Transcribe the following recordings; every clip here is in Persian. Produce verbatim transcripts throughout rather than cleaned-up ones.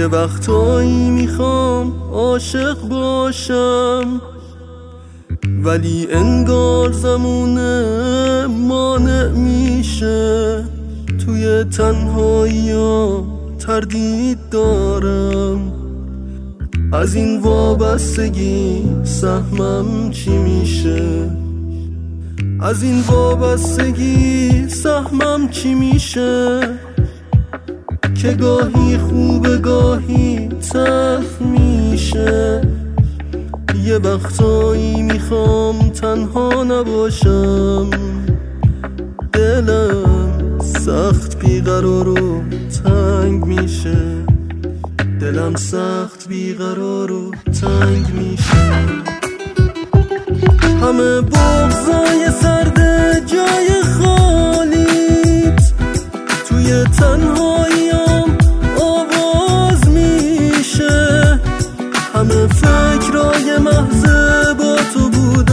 یه وقتایی میخوام عاشق باشم، ولی انگار زمونه مانع میشه. توی تنهایی‌ام تردید دارم، از این وابستگی سهمم چی میشه؟ از این وابستگی سهمم چی میشه؟ که گاهی خوبه گاهی تلخ میشه. یه وقتایی میخوام تنها نباشم، دلم سخت بیقرار و تنگ میشه. دلم سخت بیقرار و تنگ میشه. همه بغضای سرد جای خالیت توی تنهاییام آواز میشه. همه فکرای محض با تو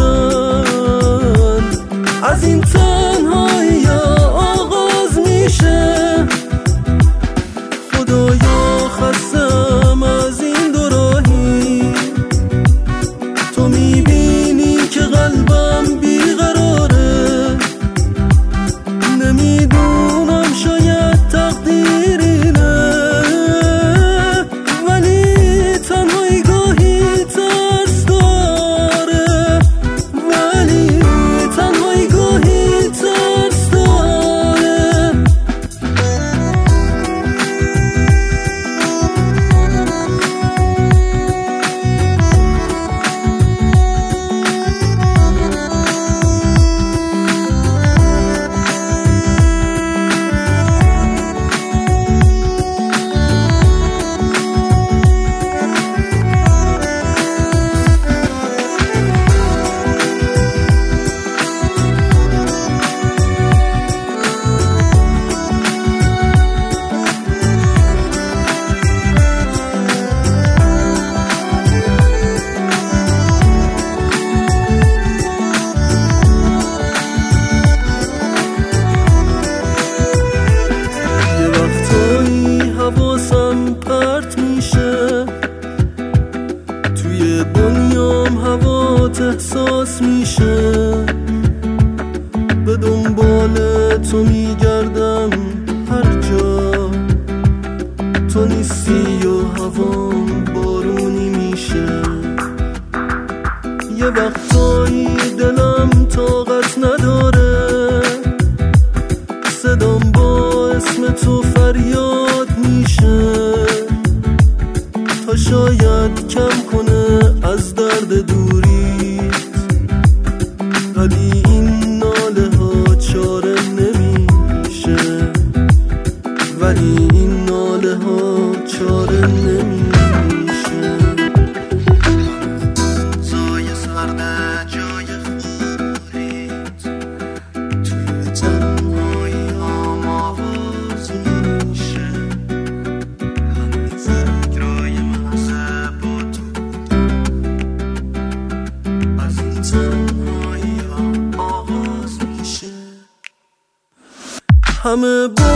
بودن از این تنهایی آغاز میشه. خدایا خستم از این دو راهی، تو میبینی که قلبم بیقراره. نمیدونم شاید تقدیر اینه، ولی تنهایی گاهی ترس داره. ولی تنهایی گاهی ترس داره. حواسم پرت میشه، توی دنیام هوات احساس میشه. به دنبال تو میگردم هر جا، تو نیستی و هوام بارونی میشه. یه وقتایی دلم طاقت نداره، صدام با اسم تو فریاد میشه تا شاید کم کنه از درد دوریت. ولی این ناله ها چاره نمیشه، ولی این ناله ها چاره نمیشه. زای سرده جای خوریت توی تنهایی هم آواز میشه. همه فکرای محضه با تو از این تنهایی هم آغاز میشه. همه